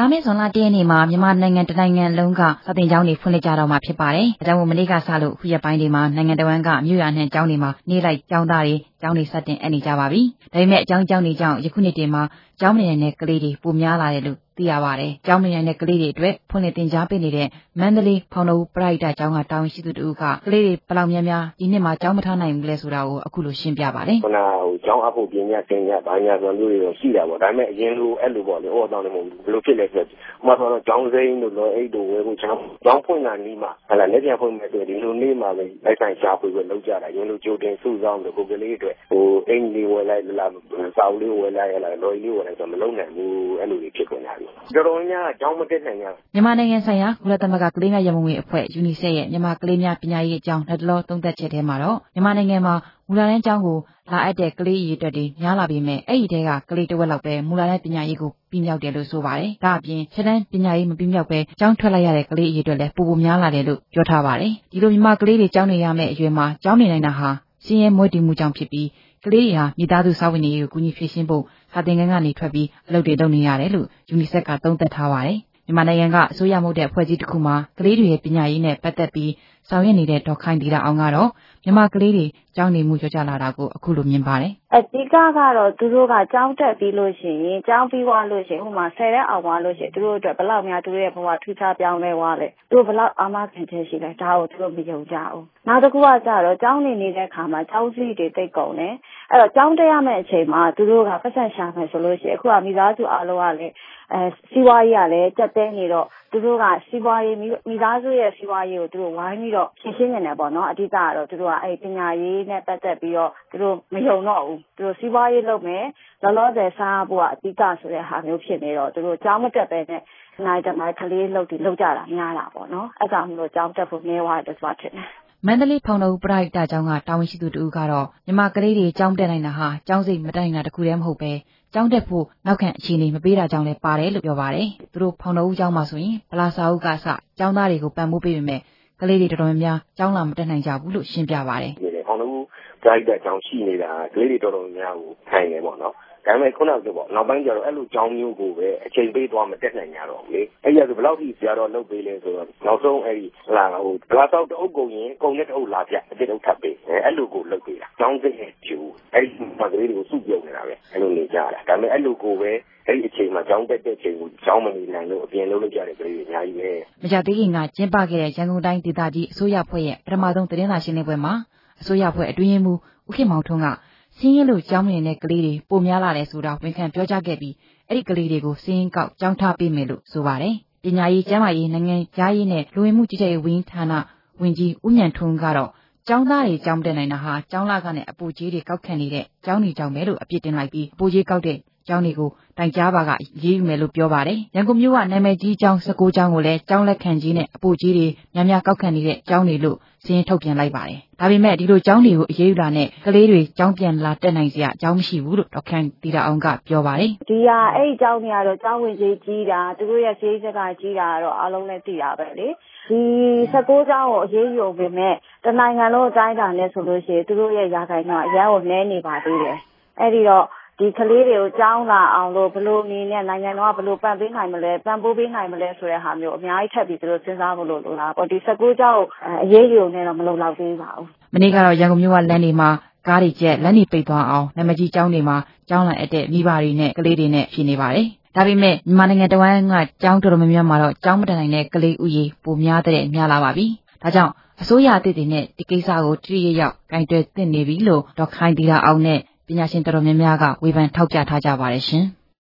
လာမယ့်ဇွန်လ1ရက်နေ့မှာမြန်မာနိုင်ငံတနိုင်ငံလုံးကစာသင်ကျောင်းတွေဖွင့်လှစ်ကြတော့မှာဖြစ်ပါတယ်။ဒါကြောင့်မနေ့ကစလို့ခုရက်ပိုင်းတွေမှာနိုင်ငံတော်ဝန်ကမြို့ရွာနှံကျောင်းတွေမှာနေ့လိုက်ကျောင်းသားတွေကျောင်းတွေစတင်အပ်နေကြပါပြီ။ဒါပေမဲ့အကြောင်းတွေကြောင့်ယခုနှစ်တင်မှာကျောင်းနေနေတဲ့ကလေးတွေပိုများလာတယ်လို့သိရပါတယ်။ကျောင်းနေနေတဲ့ကလေးတွေအတွက်ဖွင့်လှစ်သင်ကြားပေးနေတဲ့မန္တလေးဖောင်တော်ဦးပရိဒတ်ကျောင်းကတာဝန်ရှိသူတို့ကကလေးတွေဘယ်လောက်များများဒီနှစ်မှာကျောင်းမထားနိုင်ဘူးလဲဆိုတာကိုအခုလိုရှင်းပြပါတယ်။ခုနကကျောင်းအဖို့ပညာသင်ကြားဘာညာဆိုလို့ရှိတာပေါ့။ဒါပေမဲ့အရင်လိုအဲ့လိုပေါ့လေ။ဟောတောင်းနေမဟုတ်ဘူး။ဘယ်လိုဖြစ်လဲဆိုတော့မှတော့ကျောင်းစိမ်းတို့လောအိတ်တို့ဝယ်ဖို့ကျောင်းဖွင့်တာနီးမှာဟလာလက်ပြန်ဖွင့်မဲ့ဆိုဒီလိုနေ့မှာပဲလိုက်ဆိုင်ရှာဖွေပြီးလောက်ကြတာ။ရင်လိုကြိုတင်စုဆောင်းလို့ကိုကလေးအတွက်အင်္ဂလိပ်ဝယ်လိုက်လားစာအုပ်လေးဝယ်လိုက်လားလော်ကြီးဝယ်လိုက်ဆိုမလုံးနိုင်ဘူးအဲ့လိုဖြစ်ကုန်ကြပြီ။တော်တော်များကျောင်းမတက်နိုင်ကြဘူး။မြန်မာနိုင်ငံဆိုင်ရာကုလသမဂ္ဂကလေးများရန်ပုံငွေအဖွဲ့ UNICEF ရဲ့မြန်မာကလေးများပညာရေးအကြောင်းလက်တလောသုံးသပ်ချက်ထဲမှာတော့မြန်မာနိုင်ငံမှာမူလတန်းကျောင်းကိုလာအပ်တဲ့ကလေးအရေအတွက်တွေများလာပေမဲ့အဲ့ဒီတဲကကလေးတစ်ဝက်လောက်ပဲမူလတန်းပညာရေးကိုပြီးမြောက်တယ်လို့ဆိုပါတယ်။ဒါအပြင်ချက်တန်းပညာရေးမပြီးမြောက်ပဲကျောင်းထွက်လိုက်ရတဲ့ကလေးအရေအတွက်လည်းပိုများလာတယ်လို့ပြောထားပါတယ်။ဒီလိုမြန်မာကလေးတွေကျောင်းနေရမယ့်အရွယ်မှာကျောင်းနေနိုင်တာဟာစင်းရဲမွဲတေမှုကြောင့်ဖြစ်ပြီးကလေးတွေဟာမိသားစုစာဝန်ရေးကိုကူညီဖြည့်ရှင်းဖို့စာသင်ခန်းကနေထွက်ပြီးအလုပ်တွေလုပ်နေရတယ်လို့ UNICEF ကသုံးသပ်ထားပါတယ်။မြန်မာနိုင်ငံကအစိုးရမဟုတ်တဲ့အဖွဲ့အစည်းတစ်ခုမှာကလေးတွေရဲ့ပညာရေးနဲ့ပတ်သက်ပြီးဆောင်ရွက်နေတဲ့ဒေါ်ခိုင်တီတာအောင်ကတော့မြန်မာကလေးတွေကျောင်းနေမှုကြောကြလာတာကိုအခုလိုမြင်ပါတယ်။အဓိကကတော့သူတို့ကကျောင်းတက်ပြီးလို့ရှိရင်ကျောင်းပြီးသွားလို့ရှိရင်ဟိုမှာ10ရက်အောင်သွားလို့ရှိရင်သူတို့အတွက်ဘယ်လောက်များသူတို့ရဲ့ဘဝထူးခြားပြောင်းလဲသွားလဲ။သူတို့ဘယ်လောက်အာမခံချက်ရှိလဲဒါကိုသူတို့မယုံကြဘူး။နောက်တစ်ခုကကျတော့ကျောင်းနေနေတဲ့အခါမှာကျောင်းစည်းတွေတိတ်ကုန်တယ်။အဲ့တော့ကျောင်းတက်ရမယ့်အချိန်မှာသူတို့ကပတ်စံရှာမယ်ဆိုလို့ရှိရင်အခုကမိသားစုအားလုံးကလည်းစီးပွားရေးကလည်းကြက်တဲနေတော့သူတို့ကစီးပွားရေးမိသားစုရဲ့စီးပွားရေးကိုသူတို့ဝိုင်းပြီးတော့ရှင်းရှင်းနေတယ်ပေါ့နော်အဓိကကတော့သူတို့ကအဲ့ပညာရေးနဲ့ပတ်သက်ပြီးတော့သူတို့မယုံတော့ဘူးသူတို့စီးပွားရေးလုပ်မယ်လောလောဆယ်စားဖို့ကအဓိကဆိုတဲ့ဟာမျိုးဖြစ်နေတော့သူတို့ကျောင်းမတက်ပဲနဲ့နိုင်တမိုင်းကလေးလုပ်ကြတာများတာပေါ့နော်အဲ့ဒါမှမဟုတ်ကျောင်းတက်ဖို့နည်းသွားတယ်ဆိုတာထင်တယ်မန္တလေးဖောင်တော်ဦးပရိဒတ်ကျောင်းကတာဝန်ရှိသူတူကတော့မြန်မာကလေးတွေကျောင်းတက်နိုင်တာဟာကျောင်းစိတ်မတက်နိုင်တာတခုတည်းမဟုတ်ပဲကျောင်းတက်ဖို့နောက်ခံအခြေအနေမပေးတာကြောင့်လည်းပါတယ်လို့ပြောပါတယ်။သူတို့ဖောင်တော်ဦးကျောင်းမှာဆိုရင်ဗလာစာအုပ်ကစကျောင်းသားတွေကိုပံ့ပိုးပေးပေမဲ့ကလေးတွေတော်တော်များများကျောင်းလာမတက်နိုင်ကြဘူးလို့ရှင်းပြပါတယ်။ဖောင်တော်ဦးပရိဒတ်ကျောင်းရှိနေတာကလေးတွေတော်တော်များကိုထိုင်နေပေါ့နော်။ဒါပေမဲ့ခုနကပြောပေါ့နောက်ပိုင်းကျတော့အဲ့လိုကျောင်းမျိုးကိုပဲအချိန်ပေးသွားမတက်နိုင်ကြတော့ဘူးလေအဲ့ရဆိုဘယ်လောက်ထိဆရာတော်လုပ်ပေးလဲဆိုတော့နောက်ဆုံးအဲ့ဒီဟလာဟိုဘလာတော့တအုပ်ကုန်ရင်ကုန်တဲ့တအုပ်လာပြအစ်တအုပ်ထပ်ပေးအဲ့လိုကိုလုပ်ပေးတာကျောင်းစိတ်ရဲ့ကျူအဲ့ဒီမှာကလေးတွေကိုစုပြုံနေတာပဲအဲ့လိုနေကြတာဒါပေမဲ့အဲ့လိုကိုပဲအဲ့ဒီအချိန်မှာကျောင်းတက်တဲ့အချိန်ကိုကျောင်းမနေနိုင်လို့အပြင်လုပ်ကြတဲ့ကလေးတွေအများကြီးပဲမကြသေးခင်ကကျင်းပခဲ့တဲ့ရန်ကုန်တိုင်းဒေသကြီးအစိုးရဖွဲ့ရဲ့ပထမဆုံးသတင်းစာရှင်းလင်းပွဲမှာအစိုးရဖွဲ့အတွင်းရေးမှူးဦးခင်မောင်ထွန်းကစင်းရဲလို့ကျောင်းနေတဲ့ကလေးတွေပိုများလာတယ်ဆိုတာဝန်ခံပြောကြားခဲ့ပြီးအဲ့ဒီကလေးတွေကိုစင်းကောက်ကျောင်းထားပေးမယ်လို့ဆိုပါတယ်။ပညာရေးကျန်းမာရေးနိုင်ငံသားရေးနဲ့လူဝင်မှုကြီးကြပ်ရေးဝန်ကြီးဌာနဝန်ကြီးဦးဉာဏ်ထွန်းကတော့ကျောင်းသားတွေကျောင်းတက်နိုင်တာဟာကျောင်းလာကနဲ့အပူကြီးတွေကောက်ခံနေတဲ့ကျောင်းနေကျောင်းပဲလို့အပြစ်တင်လိုက်ပြီးအပူကြီးကောက်တဲ့ကျောင်းတွေကိုတိုင်ကြားပါကရေးယူမယ်လို့ပြောပါတယ်။ရန်ကုန်မြို့ကနာမည်ကြီးကျောင်း19ကျောင်းကိုလည်းကျောင်းလက်ခံကြီးနဲ့အပူကြီးတွေများများကောက်ခံနေတဲ့ကျောင်းတွေလို့စာရင်းထုတ်ပြန်လိုက်ပါတယ်။ဒါပေမဲ့ဒီလိုကျောင်းတွေကိုအရေးယူတာနဲ့ကလေးတွေကျောင်းပြန်လာတက်နိုင်စရာအကြောင်းမရှိဘူးလို့ဒေါက်ခိုင်တီတာအောင်ကပြောပါတယ်။ဒီဟာအဲ့ဒီကျောင်းတွေကတော့ကျောင်းဝင်ကြီးကြီးတာသူတို့ရဲ့ဈေးစက်ကကြီးတာကတော့အားလုံးလည်းသိတာပဲလေ။ဒီ19ကျောင်းကိုအရေးယူပေမဲ့တနိုင်ငံလုံးအတိုင်းအတာနဲ့ဆိုလို့ရှိရင်သူတို့ရဲ့ရာခိုင်နှုန်းအရန်ကိုနည်းနေပါသေးတယ်။အဲ့ဒီတော့ဒီကလေးတွေကိုကျောင်းလာအောင်လို့ဘလို့နေနဲ့နိုင်ငံတော်ကဘလို့ပံ့ပေးနိုင်မလဲပံ့ပိုးပေးနိုင်မလဲဆိုတဲ့ဟာမျိုးအများကြီးထပ်ပြီးသူတို့စဉ်းစားဖို့လိုလားပေါ့ဒီ19ကျောင်းအရေးယူနေတော့မလုံလောက်သေးပါဘူးမနေ့ကတော့ရန်ကုန်မြို့ကလမ်းတွေမှာကားတွေကျက်လမ်းတွေပိတ်သွားအောင်နာမကြီးကျောင်းတွေမှာကျောင်းလာအပ်တဲ့မိဘတွေနဲ့ကလေးတွေနဲ့ဖြစ်နေပါတယ်ဒါပေမဲ့မြန်မာနိုင်ငံတဝန်းကကျောင်းတော်တော်များများမှာတော့ကျောင်းမတက်နိုင်တဲ့ကလေးဥယေပိုများတဲ့များလာပါပြီဒါကြောင့်အစိုးရအသစ်တွေနဲ့ဒီကိစ္စကိုတိတိကျကျကင်တွယ်သင့်နေပြီလို့ဒေါက်ခိုင်တီတာအောင်နဲ့ပညာရှင်တော်တော်များများကဝေဖန်ထောက်ပြထားကြပါတယ်ရှင်။